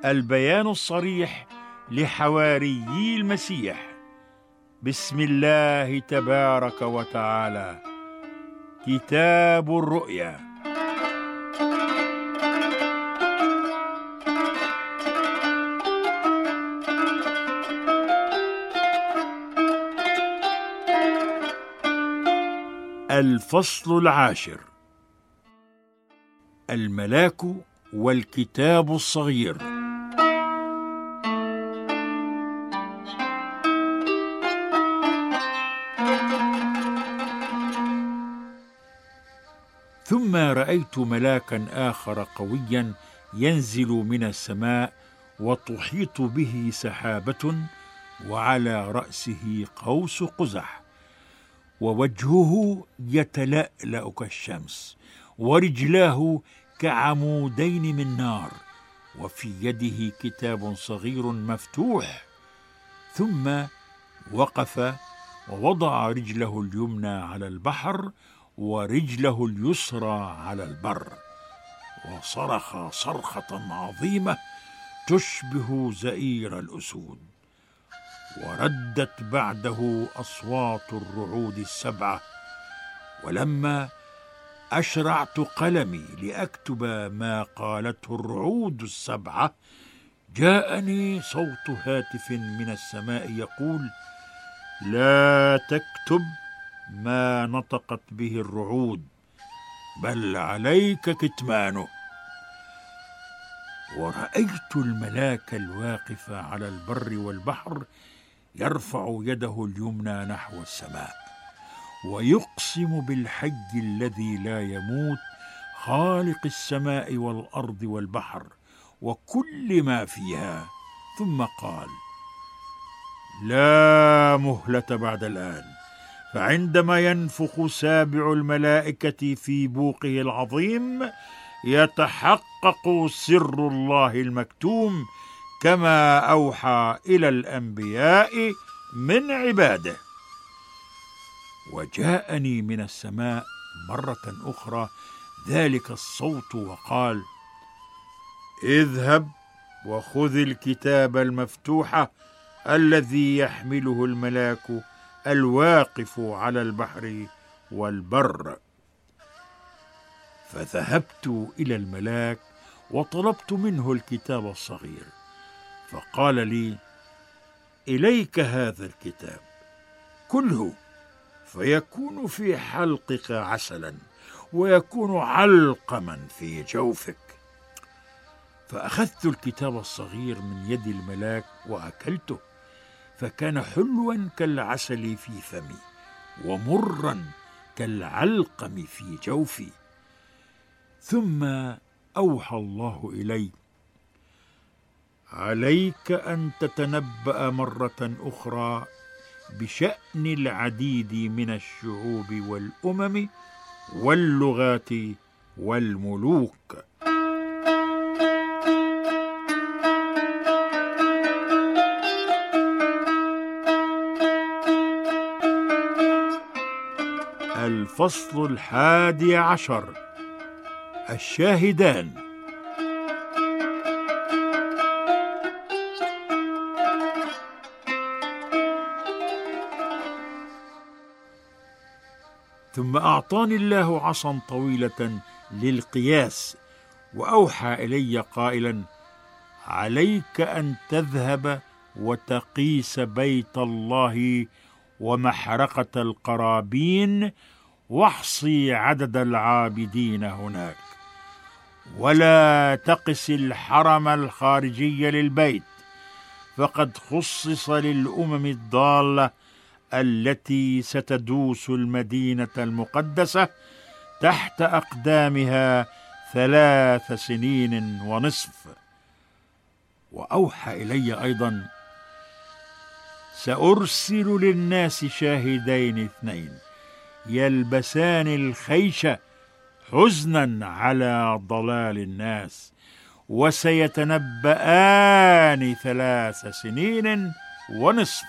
البيان الصريح لحواريي المسيح. بسم الله تبارك وتعالى. كتاب الرؤيا. الفصل العاشر: الملاك والكتاب الصغير. ثم رأيت ملاكا آخر قويا ينزل من السماء، وتحيط به سحابة، وعلى رأسه قوس قزح، ووجهه يتلألأ كالشمس، ورجلاه كعمودين من نار، وفي يده كتاب صغير مفتوح. ثم وقف ووضع رجله اليمنى على البحر، ورجله اليسرى على البر، وصرخ صرخة عظيمة تشبه زئير الأسود. وردت بعده أصوات الرعود السبعة. ولما أشرعت قلمي لأكتب ما قالته الرعود السبعة، جاءني صوت هاتف من السماء يقول: لا تكتب ما نطقت به الرعود، بل عليك كتمانه. ورأيت الملاك الواقف على البر والبحر يرفع يده اليمنى نحو السماء، ويقسم بالحي الذي لا يموت، خالق السماء والأرض والبحر وكل ما فيها. ثم قال: لا مهلة بعد الآن، فعندما ينفخ سابع الملائكة في بوقه العظيم، يتحقق سر الله المكتوم، كما أوحى إلى الأنبياء من عباده. وجاءني من السماء مرة أخرى ذلك الصوت وقال: اذهب وخذ الكتاب المفتوح الذي يحمله الملاك الواقف على البحر والبر. فذهبت إلى الملاك وطلبت منه الكتاب الصغير، فقال لي: إليك هذا الكتاب، كله، فيكون في حلقك عسلا، ويكون علقما في جوفك. فأخذت الكتاب الصغير من يد الملاك وأكلته، فكان حلوا كالعسل في فمي، ومرا كالعلقم في جوفي. ثم أوحى الله إلي: عليك أن تتنبأ مرة أخرى بشأن العديد من الشعوب والأمم واللغات والملوك. الفصل 11: الشاهدان. ثم أعطاني الله عصا طويلة للقياس، وأوحى إلي قائلا: عليك أن تذهب وتقيس بيت الله ومحرقة القرابين، واحصي عدد العابدين هناك، ولا تقس الحرم الخارجي للبيت، فقد خصص للأمم الضالة التي ستدوس المدينة المقدسة تحت أقدامها 3 سنين ونصف. وأوحى إلي أيضا: سأرسل للناس شاهدين 2 يلبسان الخيش حزنا على ضلال الناس، وسيتنبآن 3 سنين ونصف.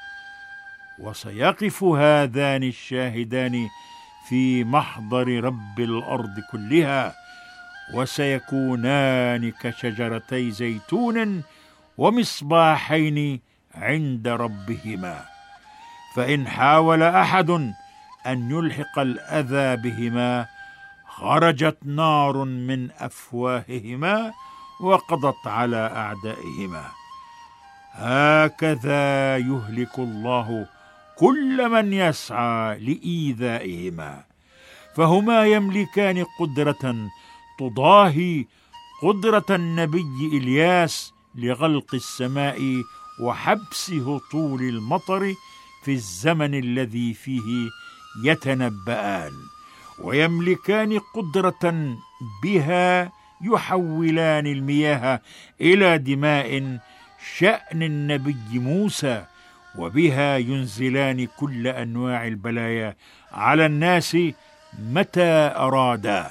وسيقف هذان الشاهدان في محضر رب الأرض كلها، وسيكونان كشجرتي زيتون ومصباحين عند ربهما، فإن حاول أحد أن يلحق الأذى بهما خرجت نار من أفواههما وقضت على أعدائهما. هكذا يهلك الله كل من يسعى لإيذائهما، فهما يملكان قدرة تضاهي قدرة النبي إلياس لغلق السماء وحبس هطول المطر في الزمن الذي فيه يتنبآن، ويملكان قدرة بها يحولان المياه إلى دماء شأن النبي موسى، وبها ينزلان كل أنواع البلايا على الناس متى أرادا.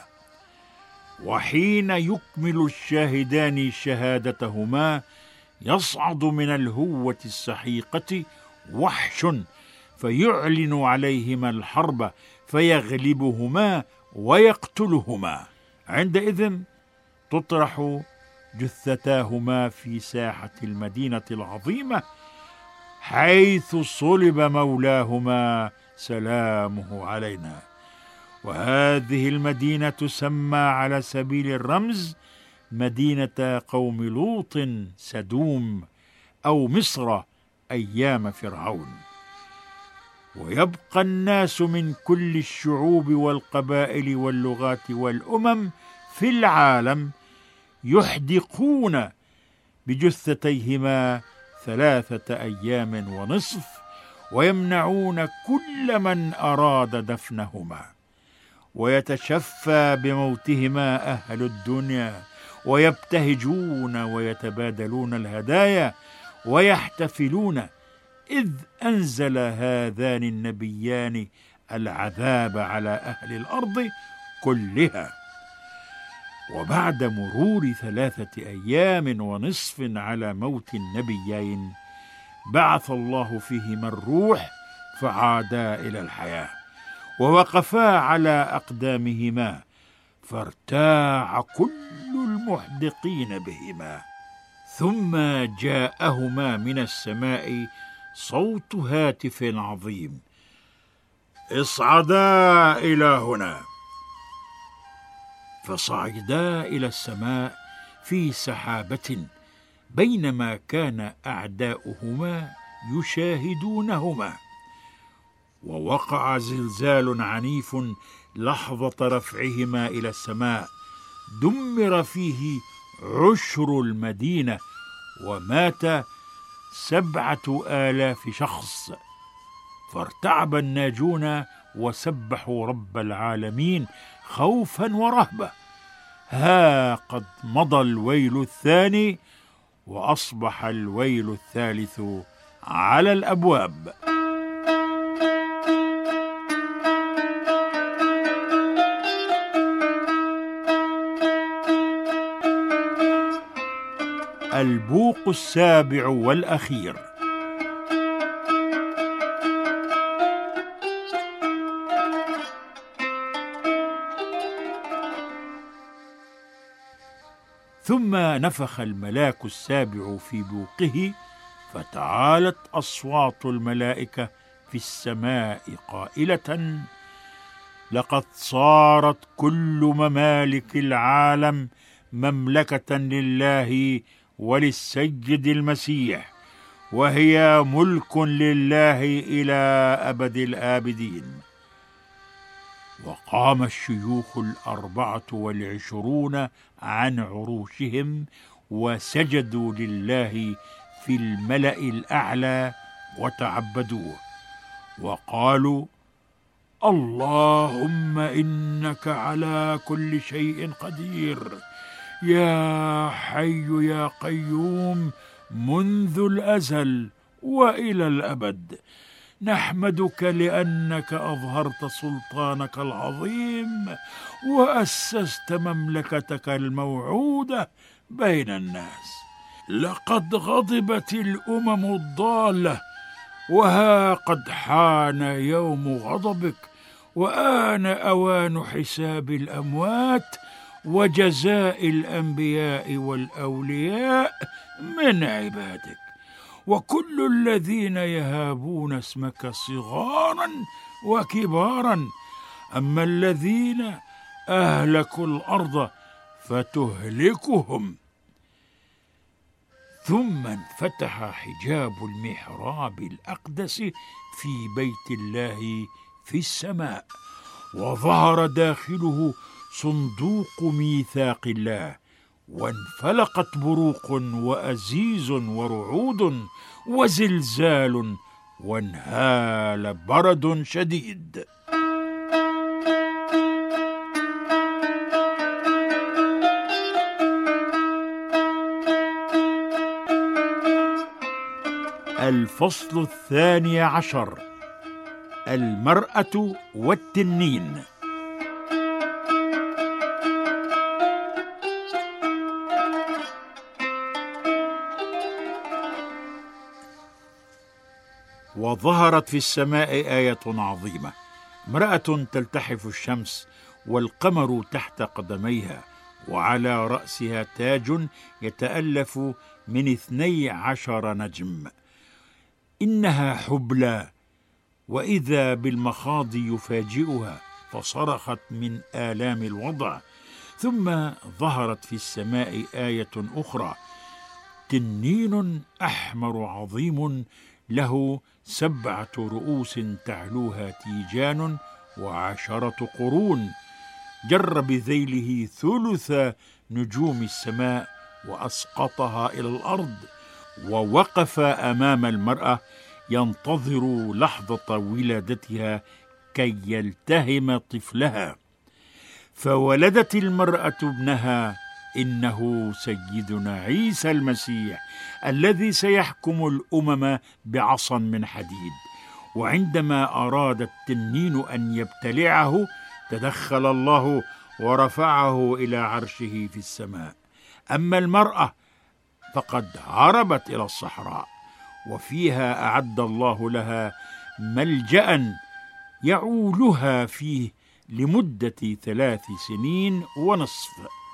وحين يكمل الشاهدان شهادتهما يصعد من الهوة السحيقة وحش فيعلن عليهما الحرب فيغلبهما ويقتلهما. عندئذ تطرح جثتاهما في ساحة المدينة العظيمة حيث صلب مولاهما سلامه علينا. وهذه المدينة تسمى على سبيل الرمز مدينة قوم لوط سدوم أو مصر أيام فرعون. ويبقى الناس من كل الشعوب والقبائل واللغات والأمم في العالم يحدقون بجثتيهما 3 أيام ونصف، ويمنعون كل من أراد دفنهما، ويتشفى بموتهما أهل الدنيا، ويبتهجون ويتبادلون الهدايا ويحتفلون، إذ أنزل هذان النبيان العذاب على أهل الأرض كلها. وبعد مرور 3 أيام ونصف على موت النبيين بعث الله فيهما الروح فعادا إلى الحياة، ووقفا على أقدامهما فارتاع كل المحدقين بهما. ثم جاءهما من السماء صوت هاتف عظيم: اصعدا إلى هنا. فصعدا إلى السماء في سحابة، بينما كان أعداؤهما يشاهدونهما. ووقع زلزال عنيف لحظة رفعهما إلى السماء، دمر فيه 10 المدينة، ومات 7,000 شخص. فارتعب الناجون وسبحوا رب العالمين خوفا ورهبة. ها قد مضى الويل الثاني، وأصبح الويل الثالث على الأبواب. البوق السابع والأخير. ثم نفخ الملاك السابع في بوقه، فتعالت أصوات الملائكة في السماء قائلة: لقد صارت كل ممالك العالم مملكة لله وللسيد المسيح، وهي ملك لله إلى أبد الآبدين. وقام الشيوخ 24 عن عروشهم وسجدوا لله في الملأ الأعلى وتعبدوه، وقالوا: اللهم إنك على كل شيء قدير، يا حي يا قيوم منذ الأزل وإلى الأبد. نحمدك لأنك أظهرت سلطانك العظيم وأسست مملكتك الموعودة بين الناس. لقد غضبت الأمم الضالة، وها قد حان يوم غضبك، وآن أوان حساب الأموات، وجزاء الأنبياء والأولياء من عبادك، وكل الذين يهابون اسمك صغارا وكبارا. أما الذين أهلكوا الأرض فتهلكهم. ثم انفتح حجاب المحراب الأقدس في بيت الله في السماء، وظهر داخله صندوق ميثاق الله، وانفلقت بروق وأزيز ورعود وزلزال وانهال برد شديد. الفصل 12: المرأة والتنين. وظهرت في السماء آية عظيمة، امرأة تلتحف الشمس والقمر تحت قدميها، وعلى رأسها تاج يتألف من 12 نجم. إنها حبلى، وإذا بالمخاض يفاجئها، فصرخت من آلام الوضع. ثم ظهرت في السماء آية أخرى، تنين أحمر عظيم له 7 رؤوس تعلوها تيجان و10 قرون، جر بذيله ثلث نجوم السماء وأسقطها إلى الأرض، ووقف أمام المرأة ينتظر لحظة ولادتها كي يلتهم طفلها. فولدت المرأة ابنها، إنه سيدنا عيسى المسيح الذي سيحكم الأمم بعصا من حديد. وعندما أراد التنين أن يبتلعه، تدخل الله ورفعه إلى عرشه في السماء. أما المرأة فقد هربت إلى الصحراء، وفيها أعد الله لها ملجأ يعولها فيه لمدة 3 سنين ونصف.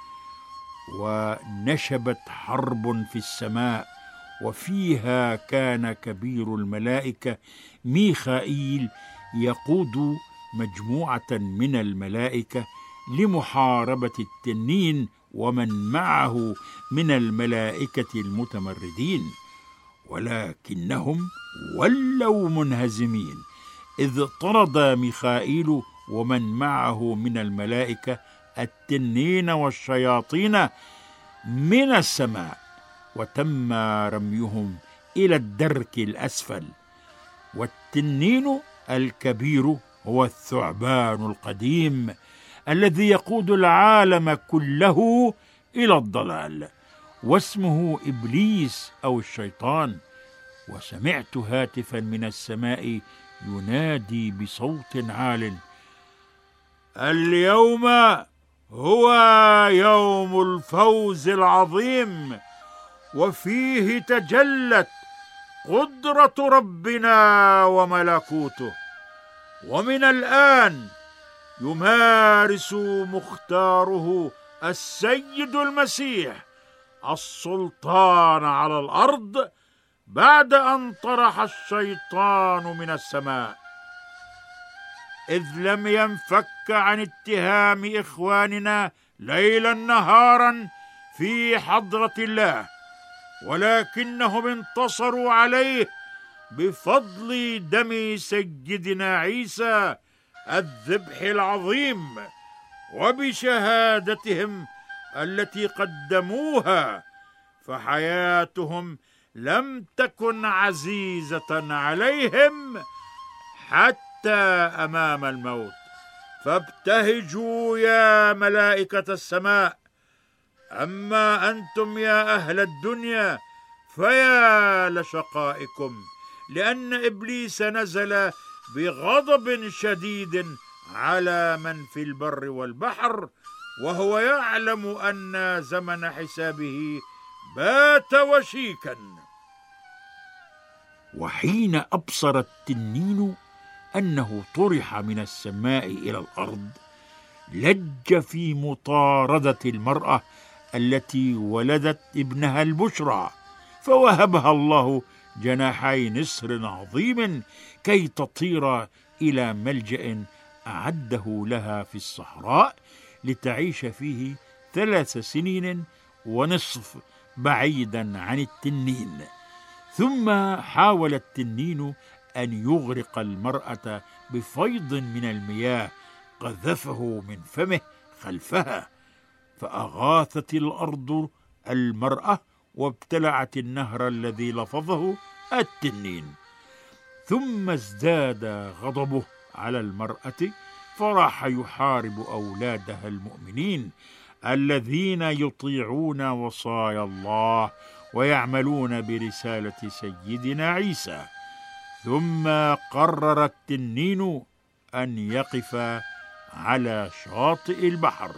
ونشبت حرب في السماء، وفيها كان كبير الملائكة ميخائيل يقود مجموعة من الملائكة لمحاربة التنين ومن معه من الملائكة المتمردين، ولكنهم ولوا منهزمين، إذ طرد ميخائيل ومن معه من الملائكة التنين والشياطين من السماء، وتم رميهم إلى الدرك الأسفل. والتنين الكبير هو الثعبان القديم الذي يقود العالم كله إلى الضلال، واسمه إبليس أو الشيطان. وسمعت هاتفا من السماء ينادي بصوت عال: اليوم هو يوم الفوز العظيم، وفيه تجلت قدرة ربنا وملكوته، ومن الآن يمارس مختاره السيد المسيح السلطان على الأرض بعد أن طرح الشيطان من السماء، إذ لم ينفك عن اتهام إخواننا ليلا نهارا في حضرة الله، ولكنهم انتصروا عليه بفضل دم سيدنا عيسى الذبح العظيم، وبشهادتهم التي قدموها، فحياتهم لم تكن عزيزة عليهم حتى أمام الموت. فابتهجوا يا ملائكة السماء، أما أنتم يا أهل الدنيا فيا لشقائكم، لأن إبليس نزل بغضب شديد على من في البر والبحر، وهو يعلم أن زمن حسابه بات وشيكا. وحين أبصر التنين أنه طرح من السماء إلى الأرض، لج في مطاردة المرأة التي ولدت ابنها البشرى، فوهبها الله جناحي نسر عظيم كي تطير إلى ملجأ أعده لها في الصحراء لتعيش فيه 3 سنين ونصف بعيدا عن التنين. ثم حاول التنين أن يغرق المرأة بفيض من المياه قذفه من فمه خلفها، فأغاثت الأرض المرأة وابتلعت النهر الذي لفظه التنين. ثم ازداد غضبه على المرأة، فراح يحارب أولادها المؤمنين الذين يطيعون وصايا الله ويعملون برسالة سيدنا عيسى. ثم قرر التنين أن يقف على شاطئ البحر.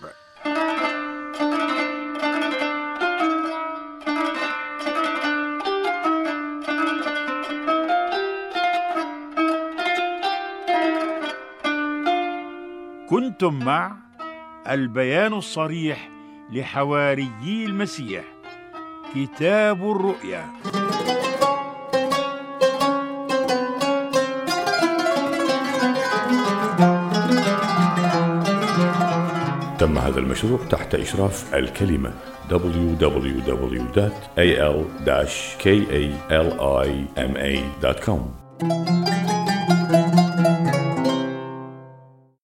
كنتم مع البيان الصريح لحواريي المسيح، كتاب الرؤيا. تم هذا المشروع تحت إشراف الكلمة www.al-kalima.com.